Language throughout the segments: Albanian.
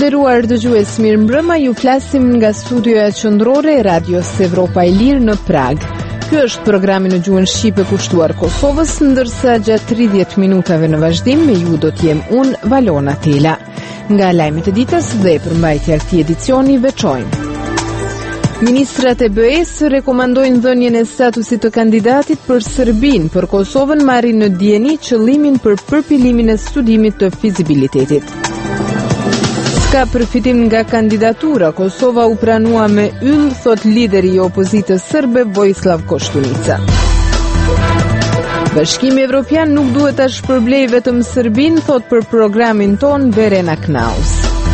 nderuar dëgjues, mirëmbrëma, ju flasim nga studioja qendrore e Radios Evropa e Lirë në Prag. Ky është programi në gjuhën shqipe kushtuar Kosovës, ndërsa gjatë 30 minutave në vazhdim me ju do të jem unë, Valona Tela. Nga lajmet e ditës dhe përmbajtja e këtij edicioni veçojnë. Ministrat e BE-s rekomandojnë dhënien e statusit të kandidatit për Serbinë, për Kosovën marrin në dieni qëllimin për përpilimin e studimit të fizibilitetit. Ka përfitim nga kandidatura, Kosova u pranua me yll, thot lideri i opozitës serbe Vojislav Koštunica. Bashkimi Evropian nuk duhet ta shpërblejë vetëm Serbinë, thot për programin ton Verena Knaus.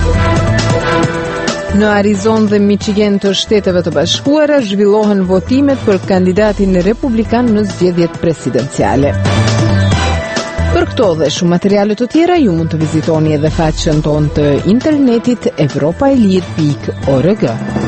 Në Arizonë dhe Michigan të Shteteve të Bashkuara zhvillohen votimet për kandidatin republikan në zgjedhjet presidenciale. Për këto dhe shumë materiale të tjera, ju mund të vizitoni edhe faqen tonë të internetit evropailir.org.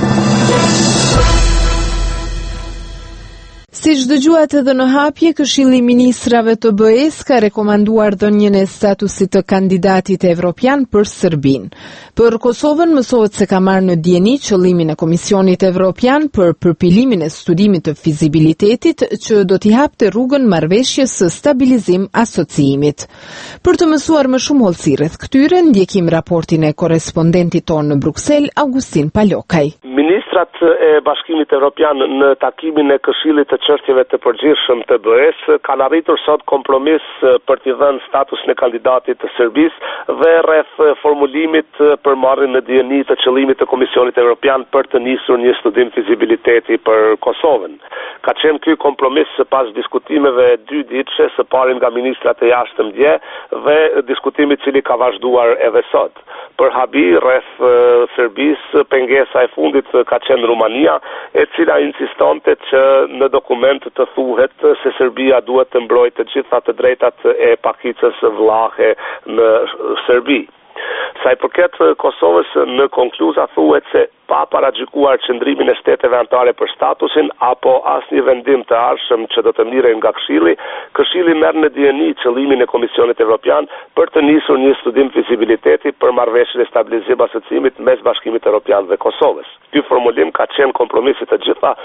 Siç dëgjuat edhe në hapje, Këshilli i Ministrave të BE-s ka rekomanduar dhënien e statusit të kandidatit evropian për Serbinë. Për Kosovën mësohet se ka marrë në dieni qëllimin e Komisionit Evropian për përpilimin e studimit të fizibilitetit që do t'i hapte rrugën marrëveshjes së stabilizim asociimit. Për të mësuar më shumë hollësi rreth këtyre, ndjekim raportin e korrespondentit tonë në Bruksel, Augustin Palokaj. Ministrat e Bashkimit Evropian në takimin e Këshillit të çështjeve të përgjithshëm të BE-s kanë arritur sot kompromis për t'i dhënë statusin e kandidatit të Serbisë dhe rreth formulimit për marrjen në dieni të qëllimit të Komisionit Evropian për të nisur një studim fizibiliteti për Kosovën. Ka qenë ky kompromis pas diskutimeve 2 ditëshe, së pari nga ministrat e jashtëm dje dhe diskutimi i cili ka vazhduar edhe sot. Për habi rreth Serbisë, pengesa e fundit ka qenë Rumania, e cila insistonte që në dokument të thuhet se Serbia duhet të mbrojë të gjitha të drejtat e pakicës vllahe në Serbi. Sa i përket Kosovës, në konkluza thuhet se pa paragjykuar qëndrimin e shteteve anëtare për statusin apo asnjë vendim të arshëm që do të mirë nga Këshilli, Këshilli merr në dieni qëllimin e Komisionit Evropian për të nisur një studim fizibiliteti për marrëveshjen e stabilizimit asociimit mes Bashkimit Evropian dhe Kosovës. Ky formulim ka qenë kompromisi të gjitha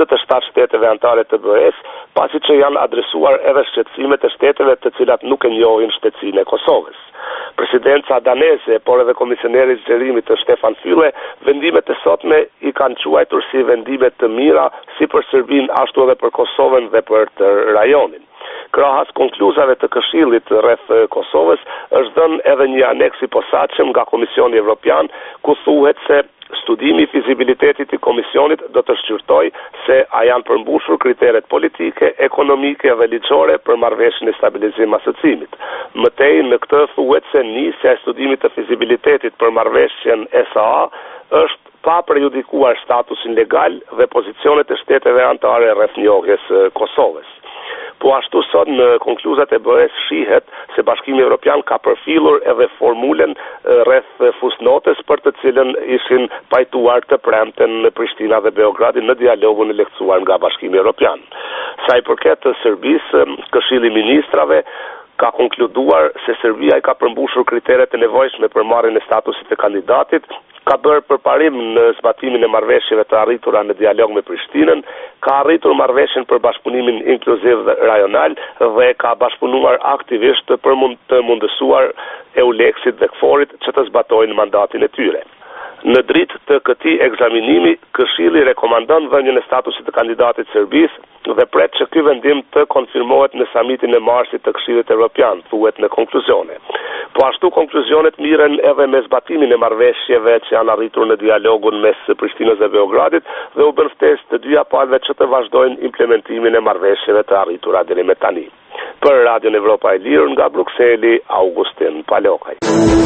27 shteteve anëtare të BE-s, pasi që janë adresuar edhe shqetësimet e shteteve të cilat nuk e njohin shtetësinë e Kosovës. Presidenca daneze, por edhe komisioneri i zgjerimit të Stefan Füle, vendimet e sotme i kanë quajtur si vendime të mira si për Serbinë ashtu edhe për Kosovën dhe për të rajonin. Krahas konkluzave të Këshillit rreth Kosovës është dhënë edhe një aneks i posaçëm nga Komisioni Evropian ku thuhet se studimi i fizibilitetit i Komisionit do të shqyrtojë se a janë përmbushur kriteret politike, ekonomike dhe ligjore për marrëveshjen e stabilizim asociimit. Mëtej në këtë thuhet se nisja e studimit të fizibilitetit për marrëveshjen SAA është pa prejudikuar statusin legal dhe pozicionet e shteteve anëtare rreth njohjes Kosovës. Po ashtu sot në konkluzat e BE-s shihet se Bashkimi Evropian ka përfillur edhe formulen rreth fusnotës për të cilën ishin pajtuar të premten në Prishtina dhe Beogradin në dialogun e lehtësuar nga Bashkimi Evropian. Sa i përket të Serbisë, Këshilli i Ministrave ka konkluduar se Serbia i ka përmbushur kriteret e nevojshme për marrjen e statusit të kandidatit, ka bërë përparim në zbatimin e marrëveshjeve të arritura në dialog me Prishtinën, ka arritur marrëveshjen për bashkëpunimin inkluziv dhe rajonal dhe ka bashkëpunuar aktivisht për të mundësuar EULEX-it dhe KFOR-it që të zbatojnë mandatin e tyre. Në dritë të këtij ekzaminimi, Këshilli rekomandon dhënien e statusit të kandidatit Serbisë dhe pret që ky vendim të konfirmohet në samitin e marsit të Këshillit Evropian, thuhet në konkluzione. Po ashtu konkluzionet mirën edhe me zbatimin e marrëveshjeve që janë arritur në dialogun mes Prishtinës dhe Beogradit dhe u bën ftesë të dyja palëve që të vazhdojnë implementimin e marrëveshjeve të arritura deri më tani. Për Radion Evropa e Lirë nga Brukseli, Augustin Palokaj.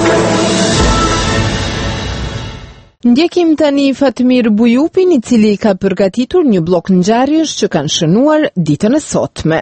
Ndjekim tani Fatmir Bujupin, i cili ka përgatitur një blok ngjarjesh që kanë shënuar ditën e sotme.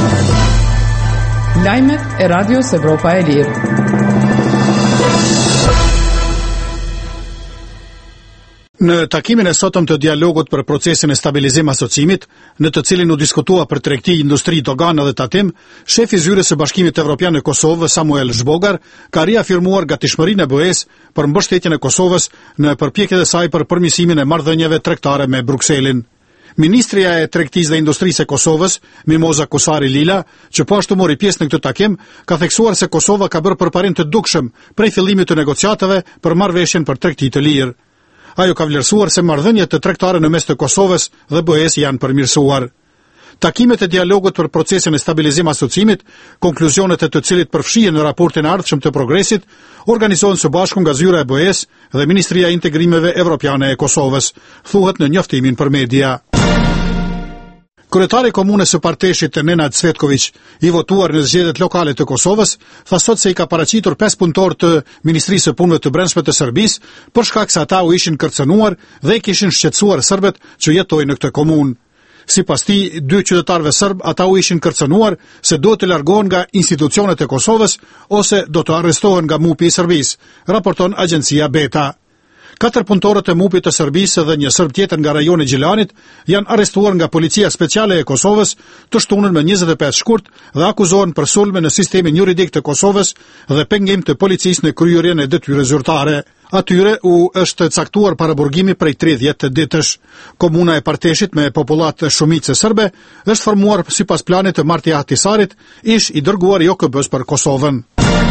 Lajmet e Radios Evropa e Lirë. Në takimin e sotëm të dialogut për procesin e stabilizim asocimit, në të cilin u diskutua për tregti, industri, dogan dhe tatim, shefi i zyrës së Bashkimit Evropian në Kosovë, Samuel Zhbogar, ka riafirmuar gatishmërinë e BE-s për mbështetjen e Kosovës në përpjekjet e saj për përmirësimin e marrëdhënieve tregtare me Brukselin. Ministria e Tregtisë dhe Industrisë e Kosovës, Mimoza Kusari Lila, që po ashtu mori pjesë në këtë takim, ka theksuar se Kosova ka bërë përparim të dukshëm prej fillimit të negociatave për marrëveshjen për tregti të lirë. Ajo ka vlerësuar se marrëdhëniet të tregtare në mes të Kosovës dhe BE-s janë përmirësuar. Takimet e dialogut për procesin e stabilizim asocimit, konkluzionet e të cilit përfshihen në raportin e ardhshëm të progresit, organizohen së bashku nga zyra e BE-s dhe Ministria e Integrimeve Evropiane e Kosovës, thuhet në njoftimin për media. Kryetari i Komunës së Parteshit Nenad Cvetković, i votuar në zgjedhjet lokale të Kosovës, tha sot se i ka paraqitur 5 punëtor të Ministrisë së Punëve të Brendshme të Serbisë për shkak se ata u ishin kërcënuar dhe i kishin shqetësuar serbët që jetojnë në këtë komunë. Sipas tij, 2 qytetarëve serb ata u ishin kërcënuar se duhet të largohen nga institucionet e Kosovës ose do të arrestohen nga MUP-i i Serbisë, raporton agjencia Beta. 4 punëtorët e MUP-it të Serbisë dhe një serb tjetër nga rajoni Gjilanit janë arrestuar nga Policia Speciale e Kosovës të shtunën me 25 shkurt dhe akuzohen për sulme në sistemin juridik të Kosovës dhe pengim të policisë në kryerjen e detyrës zyrtare. Atyre u është caktuar paraburgimi prej 30 ditësh. Komuna e Parteshit me popullat shumicë serbe është formuar sipas planit të Marti Ahtisarit, ish i dërguar OKB-s për Kosovën.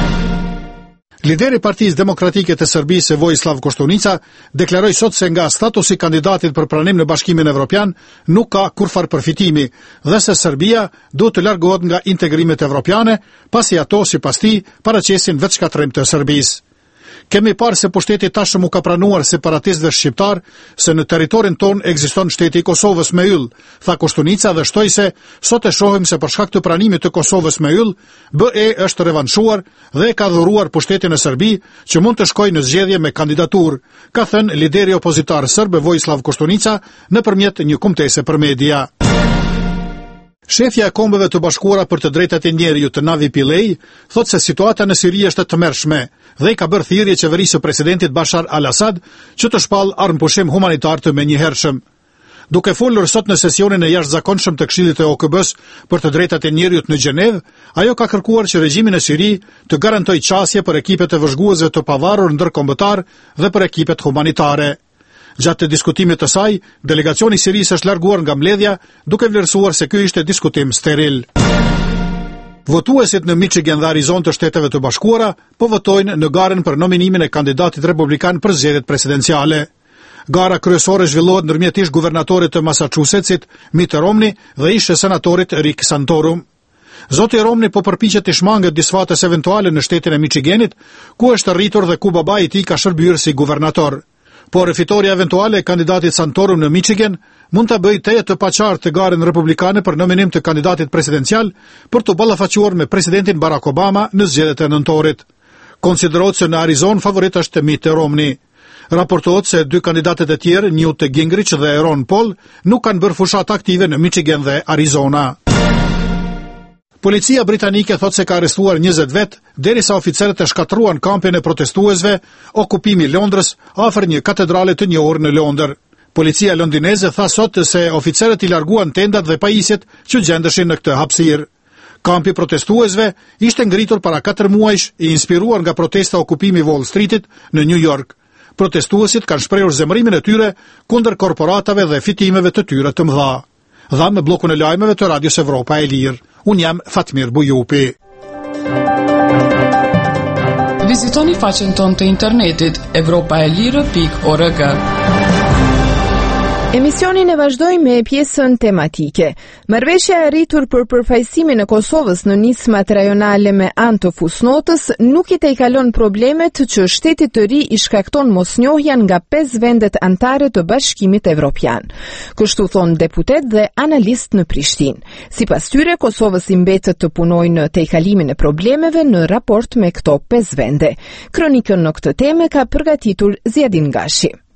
Lideri i Partisë Demokratike të Serbisë, Vojislav Koštunica, deklaroi sot se nga statusi i kandidatit për pranim në Bashkimin Evropian nuk ka kurfar përfitimi dhe se Serbia duhet të largohet nga integrimet evropiane, pasi ato, sipas tij, paraqesin vetë shkatrim të Serbisë. Kemi parë se pushteti tashëm u ka pranuar separatistëve shqiptar se në territorin ton ekziston shteti i Kosovës me yll, tha Koštunica dhe shtoi se sot e shohim se për shkak të pranimit të Kosovës me yll, BE është revanshuar dhe ka dhuruar pushtetin në Serbi që mund të shkojë në zgjedhje me kandidaturë, ka thënë lideri opozitar serb Vojislav Koštunica nëpërmjet një kumtese për media. Shefja e Kombeve të Bashkuara për të drejtat e njerëzit të Navi Pillay thotë se situata në Siri është e tmerrshme dhe i ka bërë thirrje qeverisë së presidentit Bashar al-Assad që të shpallë armëpushim humanitar të menjëhershëm. Duke folur sot në sesionin e jashtëzakonshëm të Këshillit të OKB-s për të drejtat e njerëzit në Gjenevë, ajo ka kërkuar që regjimin e Siri të garantojë qasje për ekipet e vëzhguesve të pavarur ndërkombëtar dhe për ekipet humanitare. Gjatë të diskutimit të saj, delegacioni i Sirisë është larguar nga mbledhja, duke vlerësuar se ky ishte diskutim steril. Votuesit në Michigan dhe Arizonë të Shteteve të Bashkuara po votojnë në garën për nominimin e kandidatit republikan për zgjedhjet presidenciale. Gara kryesore zhvillohet ndërmjet ish guvernatorit të Massachusettsit, Mitt Romney, dhe ish senatorit Rick Santorum. Zoti Romney po përpiqet të shmangët disfates eventuale në shtetin e Michiganit, ku është rritur dhe ku babai i tij ka shërbyer si guvernator. Por fitoria eventuale e kandidatit Santorum në Michigan mund të bëjë teje të paqartë të garën republikane për nominim të kandidatit presidencial për të ballafaquar me presidentin Barack Obama në zgjedhjet e nëntorit. Konsiderohet se në Arizonë favorit është Mitt Romney. Raportohet se 2 kandidatët e tjerë, Newt Gingrich dhe Ron Paul, nuk kanë bërë fushat aktive në Michigan dhe Arizona. Policia britanike thot se ka arrestuar 20 vet, derisa oficerët e shkatruan kampin e protestuesve Okupimi i Londrës afër një katedrale të njohur në Londër. Policia londineze tha sot se oficerët i larguan tendat dhe pajisjet që gjendeshin në këtë hapësirë. Kampi protestuesve ishte ngritur para 4 muajsh, i inspiruar nga protesta okupimi Wall Streetit në New York. Protestuesit kanë shprehur zemërimin e tyre kundër korporatave dhe fitimeve të tyre të mëdha. Dha me bllokun e lajmeve të Radios Evropa e Lirë. Unë jam Fatmir Bujupi. Vizitoni faqen tonë të internetit europaelire.org. Emisionin e vazhdoj me pjesën tematike. Marrëveshja e rritur për përfaqësimin e Kosovës në nismat rajonale me anë të fusnotës nuk i tejkalon problemet që shtetit të ri i shkakton mosnjohjen nga 5 vendet anëtare të Bashkimit Evropian. Kështu thonë deputet dhe analist në Prishtinë. Sipas tyre, Kosovës i mbetet të punojë në tejkalimin e problemeve në raport me këto 5 vende. Kronikën në këtë temë ka përgatitur Zjadin Gashi.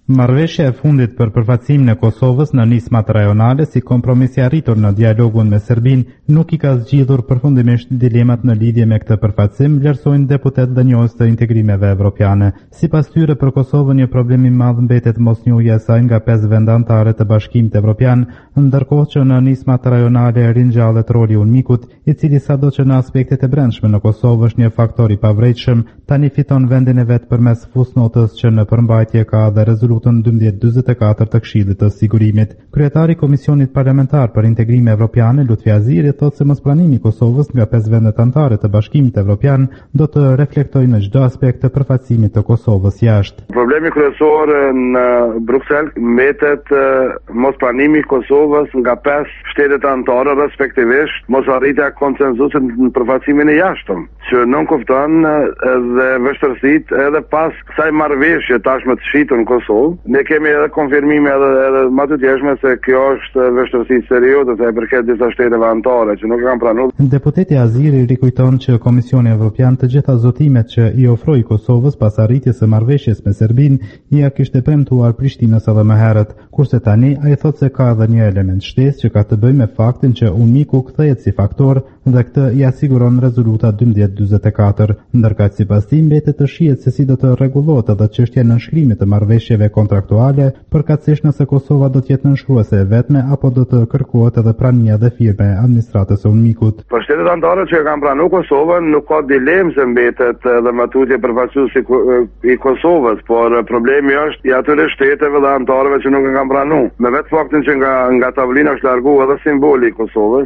Marrëveshja e fundit për përfaqësimin e Kosovës në nismat rajonale si kompromis i arritur në dialogun me Serbinë nuk i ka zgjidhur përfundimisht dilemat në lidhje me këtë përfaqësim, vlerësojnë deputet dhe njohës të integrimeve evropiane. Sipas tyre, për Kosovën një problem i madh mbetet mosnjohja e saj nga 5 vende anëtare të Bashkimit Evropian, ndërkohë që në nismat rajonale ringjallet roli i UNMIK-ut, i cili sado që në aspektet e brendshme në Kosovë është një faktor i pavrejtshëm, tani fiton vendin e vet përmes fusnotës që në përmbajtje ka dhe rezolutën 1244 të Këshillit të Sigurimit. Kryetari i Komisionit Parlamentar për Integrim Evropian, Lutfi Aziri, thotë se mospranimi i Kosovës nga 5 vendet anëtare të Bashkimit Evropian do të reflektojë në çdo aspekt të përfaqësimit të Kosovës jashtë. Problemi kryesor në Bruksel mbetet mospranimi i Kosovës nga 5 shtetet anëtare, respektivisht mosarritja e konsensusit në përfaqësimin e jashtëm, që nuk kupton edhe vështirësitë edhe pas kësaj marrëveshje tashmë të shitur në Kosovë. Ne kemi edhe konfirmime edhe më të tjershme se kjo është vështirësi serioze sa i përket disa shteteve anëtare që nuk e kanë pranuar. Deputeti Aziri rikujton që Komisioni Evropian të gjitha zotimet që i ofroi Kosovës pas arritjes së marrëveshjes me Serbinë ia kishte premtuar Prishtinës edhe më herët, kurse tani ai thotë se ka edhe një element shtesë që ka të bëjë me faktin që UNMIK-u kthehet si faktor dhe këtë i siguron rezoluta 1244, ndërkaq sipas tij mbetet të shihet se si do të rregullohet edhe çështja e nënshkrimit të marrëveshjeve kontraktuale, përkatësisht nëse Kosova do të jetë nënshkruese e vetme apo do të kërkohet edhe prania dhe firme e administratës së UNMIK-ut. Për shtetet anëtare që kanë pranuar Kosovën nuk ka dilemë se mbetet edhe matutje përfaqësuesi i Kosovës, por problemi është i atyre shteteve dhe anëtarëve që nuk e kanë pranuar. Me vetë faktin që nga tavlina është larguar edhe simboli i Kosovës,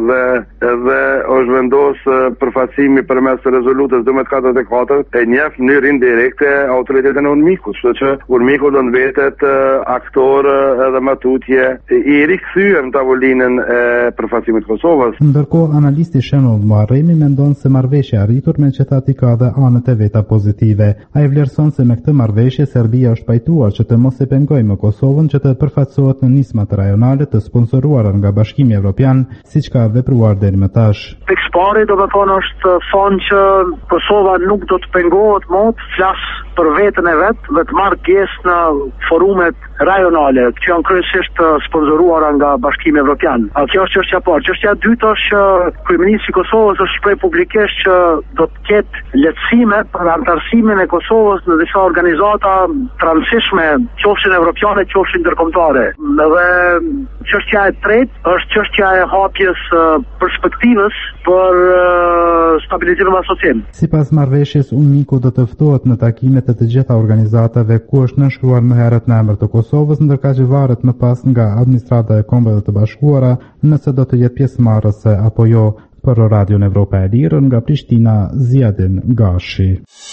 edhe është vendos përfaqësimi përmes rezolutës 1244 e njeh në mënyrë indirekte autoritetin e UNMIK-ut, kështu që UNMIK-u do të mbetet aktor edhe matutje i rikthyer në tavolinën e përfaqësimit të Kosovës. Ndërkohë analisti Shenoll Muharremi mendon se marrëveshja e arritur megjithatë ka dhe anët e veta pozitive. Ai vlerëson se me këtë marrëveshje Serbia është pajtuar që të mos e pengojë më Kosovën që të përfaqësohet në nismat rajonale të sponsoruara nga Bashkimi Evropian, siç ka vepruar deri më tash. Pari do të thonë është thonë që Kosova nuk do të pengohet më, flas për veten e vet dhe të marrë pjesë në forumet rajonale, që janë kryesisht sponsoruara nga Bashkimi Evropian. Kjo është çështja e parë. Çështja e dytë është që kryeministri i Kosovës është shpreh publikisht që do të ketë lehtësime për antarësimin e Kosovës në disa organizata të rëndësishme, qofshin evropiane, qofshin ndërkombëtare. Dhe çështja e tretë është çështja e hapjes perspektivës për stabilizim dhe asociim. Sipas marrëveshjes, UNMIK-u do të ftohet në takimet e të gjitha organizatave ku është nënshkruar më herët në emër të Kosovës, ndërkaq që varet më pas nga administrata e Kombeve të Bashkuara nëse do të jetë pjesëmarrëse apo jo. Për Radion Evropa e Lirë nga Prishtina, Ziadin Gashi.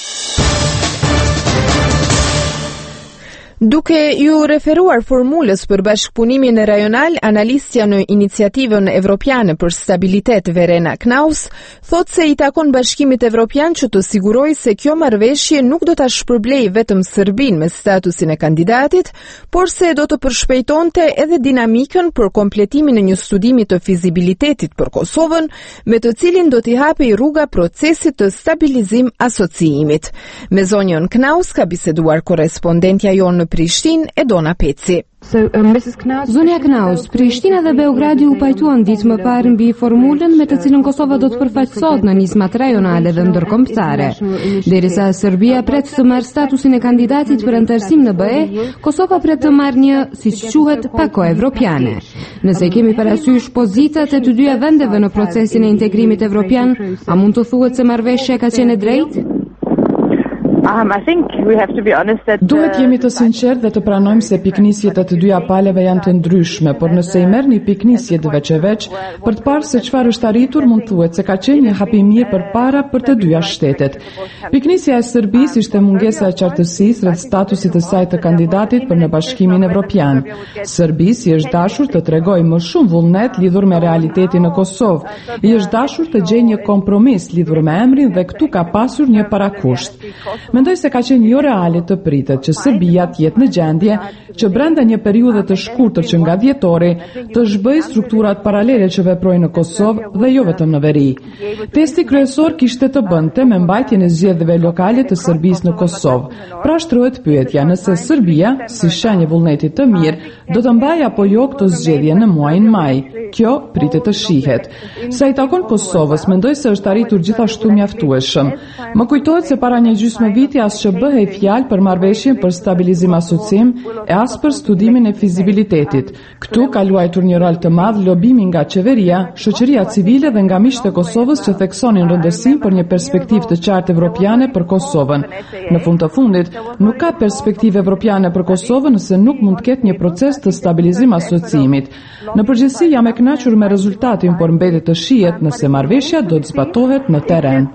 Duke ju referuar formulës për bashkëpunimin rajonal, analistja në iniciativën evropiane për stabilitet Verena Knaus thotë se i takon Bashkimit Evropian që të sigurojë se kjo marrëveshje nuk do ta shpërblejë vetëm Serbinë me statusin e kandidatit, por se do të përshpejtonte edhe dinamikën për kompletimin e një studimi të fizibilitetit për Kosovën, me të cilin do t'i hapej rruga procesit të stabilizim asociimit. Me zonjën Knaus ka biseduar korrespondentja jonë në Prishtinë, Edona Peci. Zonja Knaus, Prishtina dhe Beogradi u pajtuan ditë më parë mbi formulën me të cilën Kosova do të përfaqësohet në nismat rajonale dhe ndërkombëtare. Derisa Serbia pret të marrë statusin e kandidatit për antarësim në BE, Kosova pret të marrë një, siç quhet, pako evropiane. Nëse kemi parasysh pozitat e të dyja vendeve në procesin e integrimit evropian, a mund të thuhet se marrëveshja ka qenë e drejtë? Duhet jemi të sinqertë dhe të pranojmë se piknisjet e të dyja paleve janë të ndryshme, por nëse i merrni piknisjet veç e veç, për të parë se çfarë është arritur, mund thuhet se ka qenë një hap i mirë përpara për të dyja shtetet. Piknisja e Serbisë ishte mungesa e qartësisë rreth statusit të saj të kandidatit për në Bashkimin Evropian. Serbisë i është dashur të tregojë më shumë vullnet lidhur me realitetin në Kosovë. I është dashur të gjejë një kompromis lidhur me emrin dhe këtu ka pasur një parakusht. Mendoj se ka qenë jo reale të pritet që Serbia të jetë në gjendje që brenda një periudhe të shkurtër që nga dhjetori të zhbëjë strukturat paralele që veprojnë në Kosovë dhe jo vetëm në veri. Testi kryesor kishte të bënte me mbajtjen e zgjedhjeve lokale të Serbisë në Kosovë. Pra shtrohet pyetja nëse Serbia, si shenjë vullneti të mirë, do të mbajë apo jo këto zgjedhje në muajin maj. Kjo pritet të shihet. Sa i takon Kosovës, mendoj se është arritur gjithashtu mjaftueshëm. Më kujtohet se para një gjysmë viti as që bëhej fjalë për marrëveshjen për stabilizim asocim e as për studimin e fizibilitetit. Këtu ka luajtur një rol të madh lobimi nga qeveria, shoqëria civile dhe nga miqtë e Kosovës që theksonin rëndësinë për një perspektivë të qartë evropiane për Kosovën. Në fund të fundit, nuk ka perspektivë evropiane për Kosovën nëse nuk mund të ketë një proces të stabilizim asocimit. Në përgjithësi jam e kënaqur me rezultatin, por mbetet të shihet nëse marrëveshja do të zbatohet në terren.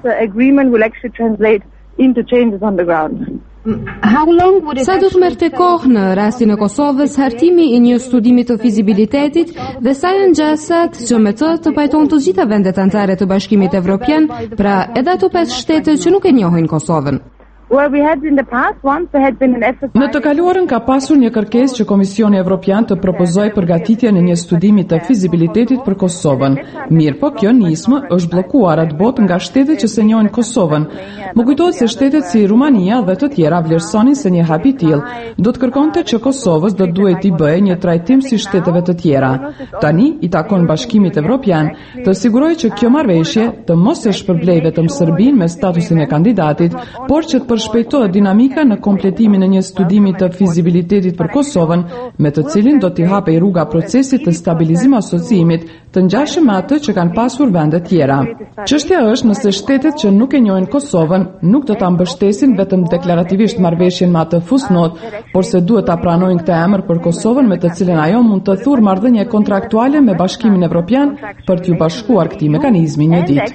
Sa do të merrte kohë në rastin e Kosovës hartimi i një studimi të fizibilitetit dhe sa janë gjasat që me të pajton të gjitha vendet anëtare të Bashkimit Evropian, pra edhe ato 5 shtete që nuk e njohin Kosovën? Në të kaluarën ka pasur një kërkesë që Komisioni Evropian të propozojë përgatitjen e një studimi të fizibilitetit për Kosovën. Mirë, po kjo nismë është bllokuar atë botë nga shtetet që se njohin Kosovën. Më kujtohet se shtetet si Rumania dhe të tjera vlerësonin se një hap i tillë do të kërkonte që Kosovës do duhet i bëjë një trajtim si shteteve të tjera. Tani i takon Bashkimit Evropian të sigurojë që kjo marrëveshje të mos e shpërblejë vetëm Serbinë me statusin e kandidatit, por që të shpejtohet dinamika në kompletimin e një studimi të fizibilitetit për Kosovën, me të cilin do t'i hapej rruga procesit të stabilizim asociimit të ngjashëm me atë që kanë pasur vende tjera. Çështja është nëse shtetet që nuk e njohin Kosovën nuk do ta mbështesin vetëm deklarativisht marrëveshjen me atë fusnot, por se duhet ta pranojnë këtë emër për Kosovën me të cilën ajo mund të thurë marrëdhënie kontraktuale me Bashkimin Evropian për t'ju bashkuar këtij mekanizmi një ditë.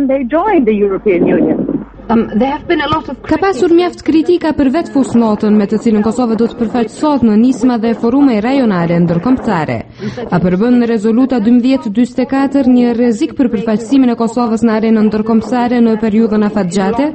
Ka pasur mjaft kritika për vetë fusnotën me të cilën Kosova do të përfaqësohet në nisma dhe forume rajonale ndërkombëtare. A përbën në rezoluta 1244 një rrezik për përfaqësimin e Kosovës në arenën ndërkombëtare në periudhën afatgjate?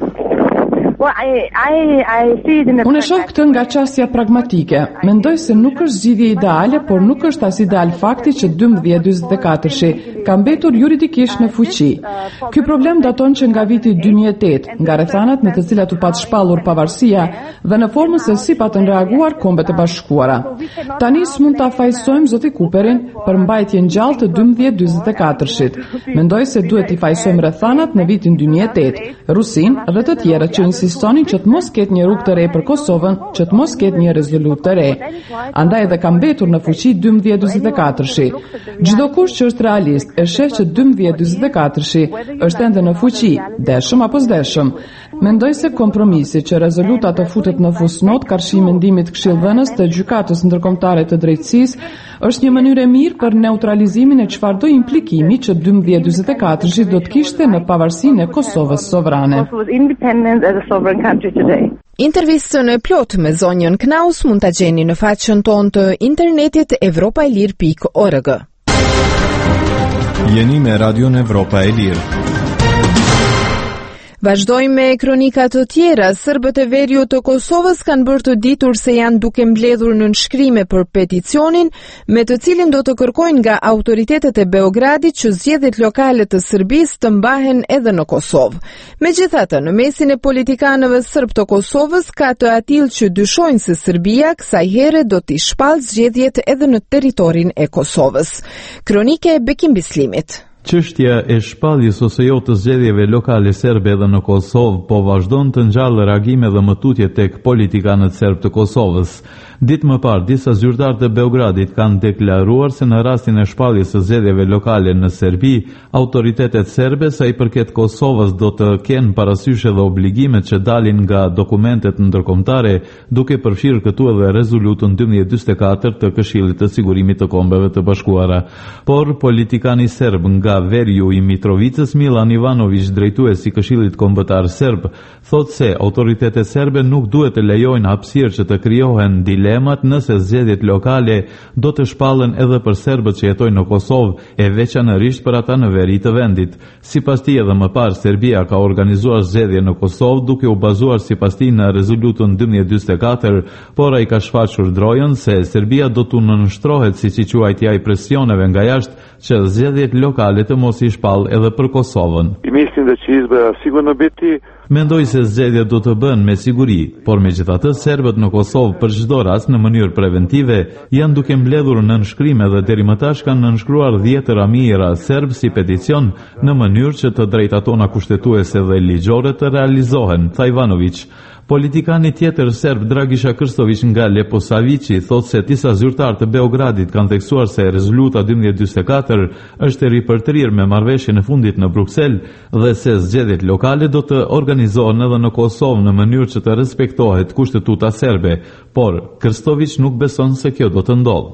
Unë shoh këtë nga çështja pragmatike. Mendoj se nuk është zgjidhje ideale, por nuk është as ideal fakti që 1244-shi ka mbetur juridikisht në fuqi. Ky problem daton që nga viti 2008, nga rrethanat në të cilat u pat shpallur pavarësia dhe në formën se si patën reaguar Kombet e Bashkuara. Tani s'mund ta fajsojmë zoti Cooperin për mbajtjen gjallë të 1244-shit. Mendoj se duhet i fajsojmë rrethanat në vitin 2008, Rusin dhe të tjerët që insistonin që të mos ketë një rrugë të re për Kosovën, që të mos ketë një rezolutë të re. Andaj edhe ka mbetur në fuqi 1244-shi. Çdo kush që është realist e sheh që 1244-shi është ende në fuqi, deshëm apo s'deshëm. Mendoj se kompromisi që rezoluta të futet në fusnot karshi mendimit këshillvënës të gjykatës ndërkombëtare të drejtësisë është një mënyrë e mirë për neutralizimin e çfarëdo implikimi që 1244-shi do të kishte në pavarësinë e Kosovës sovrane. Intervistën e plot me zonjën Knaus mund ta gjeni në faqen tonë të internetit evropailir.org. Jeni me Radion Evropa e Lirë. Vazhdojmë me kronika të tjera. Serbët e veriut të Kosovës kanë bërë të ditur se janë duke mbledhur në nënshkrime për peticionin me të cilin do të kërkojnë nga autoritetet e Beogradit që zgjedhjet lokale të Serbisë të mbahen edhe në Kosovë. Megjithatë, në mesin e politikanëve serb të Kosovës ka të atill që dyshojnë se Serbia kësaj here do t'i shpallë zgjedhjet edhe në territorin e Kosovës. Kronike e Bekim Bislimit. Çështja e shpalljes ose jo të zgjedhjeve lokale serbe edhe në Kosovë po vazhdon të ngjallë reagime dhe mëtutje tek politikanët serb të Kosovës. Ditë më parë, disa zyrtarë të Beogradit kanë deklaruar se në rastin e shpalljes së zgjedhjeve lokale në Serbi, autoritetet serbe sa i përket Kosovës do të kenë parasysh edhe obligimet që dalin nga dokumentet ndërkombëtare, duke përfshirë këtu edhe rezolutën 1244 të Këshillit të Sigurimit të Kombeve të Bashkuara. Por politikani serb nga Veriu i Mitrovicës, Milan Ivanović, drejtues i Këshillit Kombëtar Serb, thotë se autoritetet serbe nuk duhet të lejojnë hapësirë që të krijohen dilema problemat nëse zgjedhjet lokale do të shpallen edhe për serbët që jetojnë në Kosovë, e veçanërisht për ata në veri të vendit. Sipas tij edhe më parë Serbia ka organizuar zgjedhje në Kosovë duke u bazuar sipas tij në rezolutën 1244, por ai ka shfaqur drojën se Serbia do të nënshtrohet siç i quajti ai presioneve nga jashtë që zgjedhjet lokale të mos i shpall edhe për Kosovën. Mendoj se zgjedhjet do të bëhen me siguri, por megjithatë serbët në Kosovë për çdo rast në mënyrë preventive janë duke mbledhur nënshkrime dhe deri më tash kanë nënshkruar 10 mijëra serb si peticion në mënyrë që të drejtat tona kushtetuese dhe ligjore të realizohen, tha Ivanović. Politikani tjetër serb Dragisha Krstović nga Leposavići thot se disa zyrtar të Beogradit kanë theksuar se rezoluta 1244 është e ripërtrirë me marrëveshjen e fundit në Bruksel dhe se zgjedhjet lokale do të organizohen edhe në Kosovë në mënyrë që të respektohet kushtetuta serbe, por Krstović nuk beson se kjo do të ndodhë.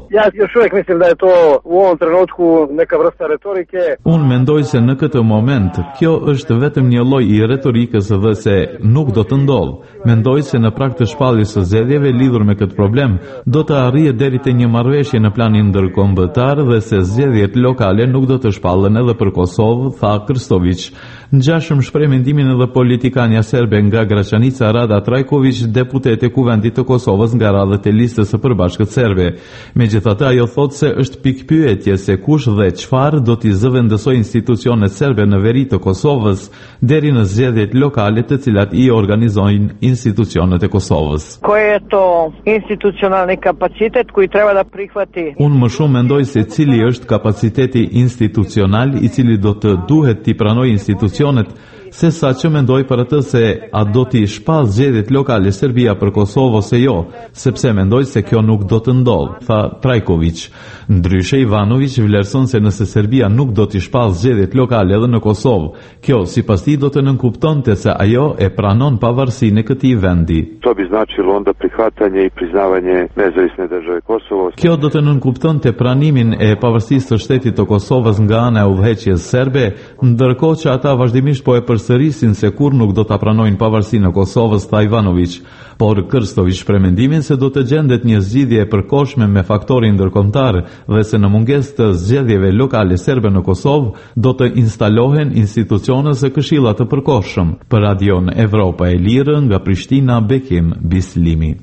Unë mendoj se në këtë moment kjo është vetëm një lloj i retorikës dhe se nuk do të ndodhë. Mendoj se në prag të shpalljes së zgjedhjeve lidhur me këtë problem do të arrihet deri te një marrëveshje në planin ndërkombëtar dhe se zgjedhjet lokale nuk do të shpallen edhe për Kosovë, tha Krstović. Ngjashëm shpreh mendimin edhe politikania serbe nga Gračanica Rada Trajković, deputete kuvendit të Kosovës nga radhët e listës së përbashkët serbe. Megjithatë ajo thotë se është pikpyetje se kush dhe çfarë do t'i zëvendësojë institucionet serbe në veri të Kosovës deri në zgjedhjet lokale të cilat i organizojnë institucionet e Kosovës. Koji je to institucionalni kapacitet koji treba da prihvati? Unë më shumë mendoj se cili është kapaciteti institucional i cili do të duhet t'i pranoj institucionet, se sa që mendoj për atë se a do t'i shpall zgjedhjet lokale Serbia për Kosovë ose jo, sepse mendoj se kjo nuk do të ndodhë, tha Trajković. Ndryshe Ivanović vlerëson se nëse Serbia nuk do t'i shpall zgjedhjet lokale edhe në Kosovë, kjo sipas tij do të nënkuptonte se ajo e pranon pavarësinë e këtij vendi. To bi značilo onda prihvatanje i priznavanje nezavisne države Kosovo. Kjo do të nënkuptonte pranimin e pavarësisë së shtetit të Kosovës nga ana e udhëheqjes serbe, ndërkohë që ata vazhdimisht po e përsërisin se kur nuk do ta pranojnë pavarësinë e Kosovës, tha Ivanović. Por Krstović shpreh mendimin se do të gjendet një zgjidhje e përkohshme me faktorin ndërkombëtar dhe se në mungesë të zgjedhjeve lokale serbe në Kosovë do të instalohen institucione së Këshillit të Përkohshëm. Për Radion Evropa e Lirë nga Prishtina, Bekim Bislimi.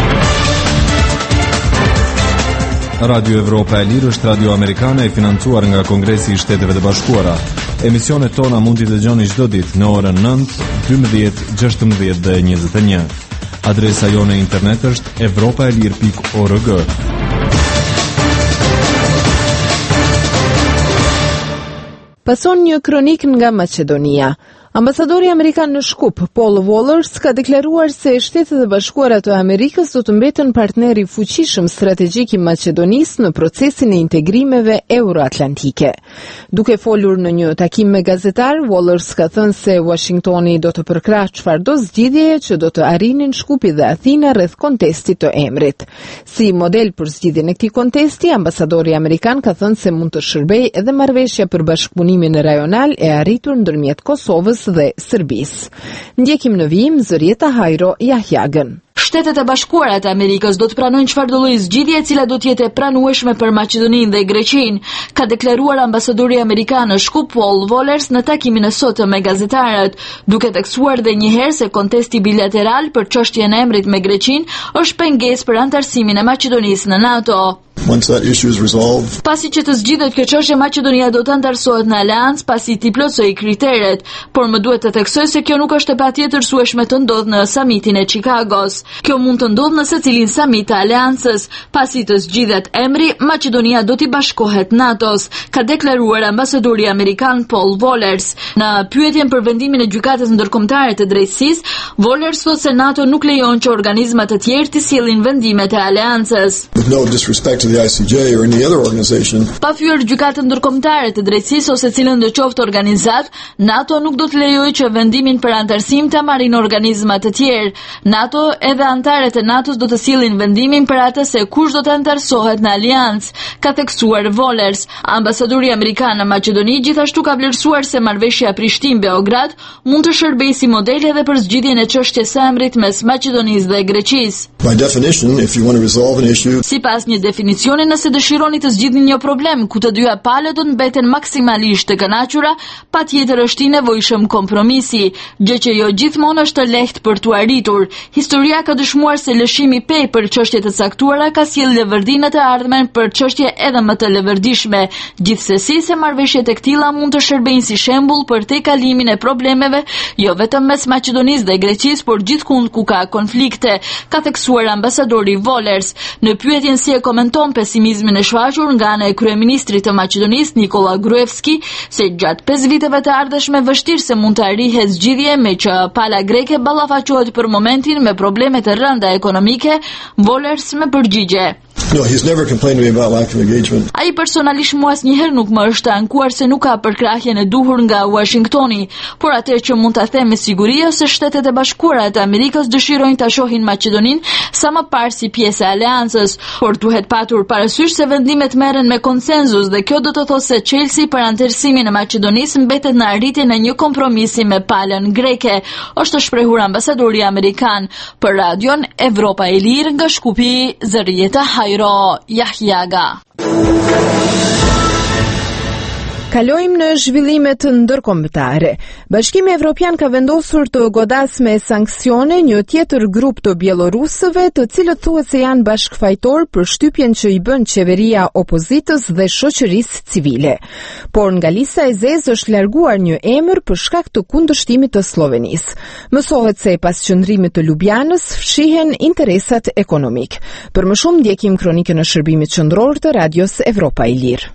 Radio Evropa e Lirë është radio amerikane e financuar nga Kongresi i Shteteve të Bashkuara. Emisionet tona mund t'i dëgjoni çdo ditë në orën 9, 12, 16 dhe 21. Adresa jone internet është evropaelir.org. Pason një kronik nga Maqedonia. Ambasadori Amerikan në Shkup, Paul Wallers, ka deklaruar se Shtetet e Bashkuara të Amerikës do të mbeten partneri fuqishëm strategjik i Maqedonisë në procesin e integrimeve euroatlantike. Duke folur në një takim me gazetar, Wallers ka thënë se Washingtoni do të përkrahë çfarëdo zgjidhjeje që do të arrinin Shkupi dhe Athina rreth kontestit të emrit. Si model për zgjidhjen e këtij kontesti, ambasadori amerikan ka thënë se mund të shërbejë edhe marrëveshja për bashkëpunimin rajonal e arritur ndërmjet Kosovës dhe Serbisë. Ndjekim në vijim Zërieta Hajro Jahjagën. Shtetet e Bashkuara të Amerikës do të pranojnë çfarëdo lloj zgjidhje e cila do të jetë e pranueshme për Maqedoninë dhe Greqinë, ka deklaruar ambasadori amerikan në Shkup Paul Wallers në takimin e sotëm me gazetarët, duke theksuar edhe një herë se kontesti bilateral për çështjen e emrit me Greqinë është pengesë për anëtarësimin e Maqedonisë në NATO. Pasi që të zgjidhet kjo çështje, Maqedonia do të anëtarësohet në aleancë pasi t'i plotësojë kriteret, por më duhet të theksoj se kjo nuk është e patjetërsueshme të ndodhë në samitin e Chicagos. Kjo mund të ndodhë në secilin samit të aleancës. Pasi të zgjidhet emri, Maqedonia do t'i bashkohet NATO-s, ka deklaruar ambasadori amerikan Paul Wallers. Në pyetjen për vendimin e gjykatës ndërkombëtare të drejtësisë, Wallers thotë se NATO nuk lejon që organizma të tjerë të sjellin vendimet e aleancës. Pa fyer gjykatën ndërkombëtare të drejtësisë ose cilën do qoftë organizat, NATO nuk do të lejojë që vendimin për anëtarësim ta marrin organizma të tjerë. NATO edhe edhe anëtarët e NATO-s do të sillin vendimin për atë se kush do të antarësohet në aleancë, ka theksuar Vollers. Ambasadori amerikan në Maqedoni gjithashtu ka vlerësuar se marrëveshja Prishtinë-Beograd mund të shërbejë si model edhe për zgjidhjen e çështjes së emrit mes Maqedonisë dhe Greqisë. Sipas një definicioni, nëse dëshironi të zgjidhni një problem ku të dyja palët do të mbeten maksimalisht të kënaqura, patjetër është i nevojshëm kompromisi, gjë që jo gjithmonë është e lehtë për t'u arritur. Historia ka dëshmuar se lëshimi pej për çështje të caktuara ka sjellë lëvërdinë të ardhmen për çështje edhe më të lëvërdishme. Gjithsesi, se marrëveshjet e këtilla mund të shërbejnë si shembull për tejkalimin e problemeve, jo vetëm mes Maqedonisë dhe Greqisë, por gjithkund ku ka konflikte, ka theksuar ambasadori Vollers. Në pyetjen si e komenton pesimizmin e shfaqur nga ana e kryeministrit të Maqedonisë Nikola Gruevski, se gjatë 5 viteve të ardhshme vështirë se mund të arrihet zgjidhje me që pala greke ballafaqohet për momentin me probleme të rënda ekonomike, Vollers me përgjigje. No, he's never complained to me about lack of engagement. Ai personalisht mua asnjëherë nuk më është ankuar se nuk ka përkrahjen e duhur nga Washingtoni, por atë që mund ta them me siguri është se Shtetet e Bashkuara të Amerikës dëshirojnë ta shohin Maqedoninë sa më parë si pjesë e aleancës, por duhet patur parasysh se vendimet merren me konsenzus dhe kjo do të thotë se Chelsea për anëtarësimin e Maqedonisë mbetet në arritjen e një kompromisi me palën greke, është shprehur ambasadori amerikan për radion Evropa e Lirë nga Shkupi, Zërieta Yahyaga. Kalojmë në zhvillimet ndërkombëtare. Bashkimi Evropian ka vendosur të godas me sanksione një tjetër grup të bielorusëve, të cilët thuhet se janë bashkëfajtor për shtypjen që i bën qeveria opozitës dhe shoqërisë civile. Por nga lista e zezë është larguar një emër për shkak të kundërshtimit të Slovenisë. Mësohet se pas qëndrimit të Ljubljanës fshihen interesat ekonomik. Për më shumë ndjekim kronikën e shërbimit qendror të Radios Evropa e Lirë.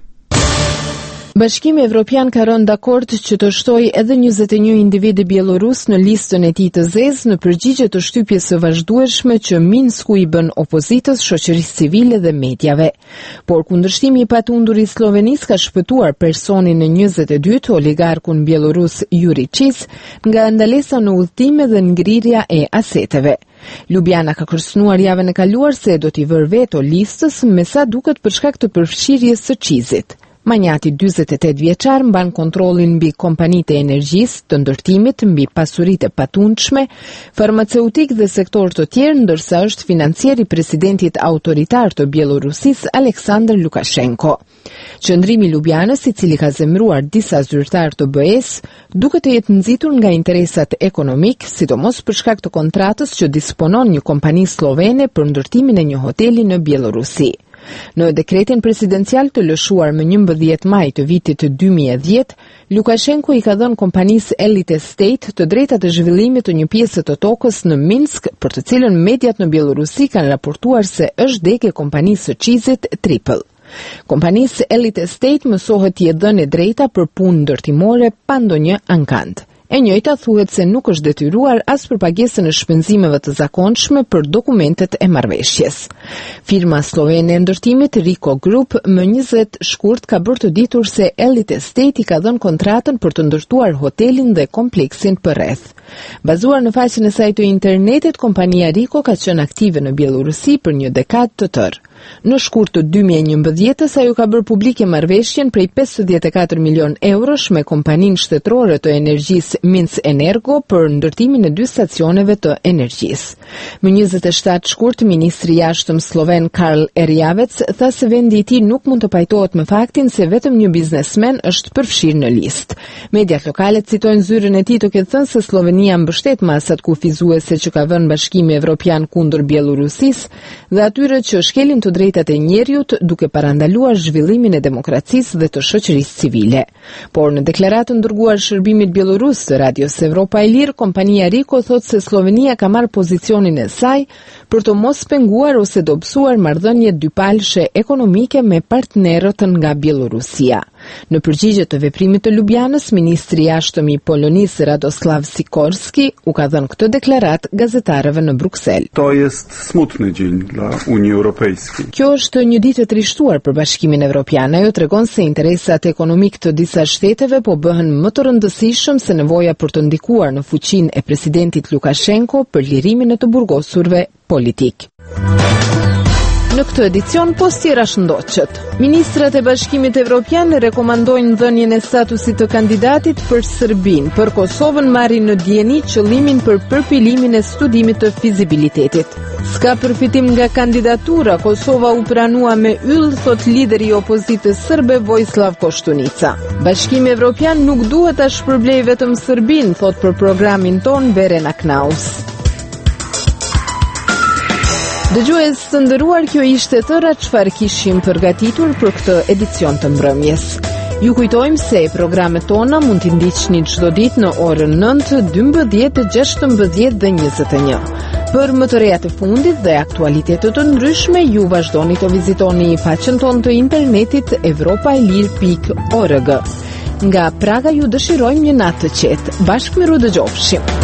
Bashkimi Evropian ka rënë dakord që të shtojë edhe 21 individë bielorus në listën e tij të zezë në përgjigje të shtypjes së vazhdueshme që Minsku i bën opozitës, shoqërisë civile dhe mediave. Por kundërshtimi i patundur i Slovenisë ka shpëtuar personin e 22, oligarkun bielorus Yuri Qiz, nga ndalesa në udhëtime dhe ngrirja e aseteve. Ljubljana ka kërcënuar javën e kaluar se do t'i vërë veto listës, me sa duket për shkak të përfshirjes së Qizit. Manjati 48 vjeçar mban kontrollin mbi kompanitë e energjisë, të ndërtimit, mbi pasuritë e patundshme, farmaceutik dhe sektor të tjerë, ndërsa është financier i presidentit autoritar të Bielorusisë Aleksandr Lukashenko. Qëndrimi i Ljubljanës, i cili ka zemëruar disa zyrtar të BE-s, duket të jetë nxitur nga interesat ekonomik, sidomos për shkak të kontratës që disponon një kompani slovene për ndërtimin e një hoteli në Bielorusi. Në dekretin presidencial të lëshuar më 11 maj të vitit 2010, Lukashenko i ka dhënë kompanisë Elite State të drejtat e zhvillimit të një pjesë të tokës në Minsk, për të cilën mediat në Bielorusi kanë raportuar se është degë e kompanisë së Qizit Triple. Kompanisë Elite State mësohet t'i dhënë drejta për punë ndërtimore pa ndonjë ankant. E njëjta thuhet se nuk është detyruar as për pagesën e shpenzimeve të zakonshme për dokumentet e marrëveshjes. Firma slovene e ndërtimit Rico Group më 20 shkurt ka bërë të ditur se Elite State i ka dhënë kontratën për të ndërtuar hotelin dhe kompleksin përreth. Bazuar në faqen e saj të internetit, kompania Rico ka qenë aktive në Bielorusi për një dekadë të tërë. Në shkurt të 2011-s ajo ka bërë publike marrëveshjen prej 54 milion eurosh me kompaninë shtetërore të energjisë Minsk Energo për ndërtimin e 2 stacioneve të energjisë. Më 27 shkurt, ministri i jashtëm sloven Karl Erjavec tha se vendi i tij nuk mund të pajtohet me faktin se vetëm një biznesmen është përfshirë në listë. Mediat lokale citojnë zyrën e tij të ketë thënë se Slovenia mbështet masat kufizuese që ka vënë Bashkimi Evropian kundër Bielorusisë dhe atyre që shkelin të drejtat e njerëzit duke parandaluar zhvillimin e demokracisë dhe të shoqërisë civile. Por në deklaratën dërguar shërbimit bielorus të Radios Evropa e Lirë, kompania Rico thotë se Slovenia ka marrë pozicionin e saj për të mos penguar ose dobësuar marrëdhënie dypalshe ekonomike me partnerët nga Bielorusia. Në përgjigje të veprimit të Ljubljanës, ministri i jashtëm i Polonisë Radoslav Sikorski u ka dhënë këtë deklarat gazetarëve në Bruksel. To jest smutny dzień dla Unii Europejskiej. Kjo është një ditë e trishtuar për Bashkimin Evropian. Ajo tregon se interesat ekonomik të disa shteteve po bëhen më të rëndësishëm se nevoja për të ndikuar në fuqinë e presidentit Lukashenko për lirimin e të burgosurve politik. Në këtë edicion, postjera shëndoqët. Ministrat e Bashkimit Evropian rekomandojnë dhënien e statusit të kandidatit për Serbinë. Për Kosovën marrin në dieni qëllimin për përpilimin e studimit të fizibilitetit. S'ka përfitim nga kandidatura, Kosova u pranua me yll, thot lideri i opozitës serbe Vojislav Koštunica. Bashkimi Evropian nuk duhet ta shpërblejë vetëm Serbinë, thot për programin ton Verena Knaus. Dëgjues të nderuar, kjo ishte tëra çfarë kishim përgatitur për këtë edicion të mbrëmjes. Ju kujtojmë se programet tona mund t'i ndiqni çdo ditë në orën 9, 12, 16 dhe 21. Për më të reja të fundit dhe aktualitetet të ndryshme, ju vazhdoni të vizitoni faqen tonë të internetit evropaelir.org. Nga Praga ju dëshirojmë një natë të qetë. Bashkë miru dëgjofshim.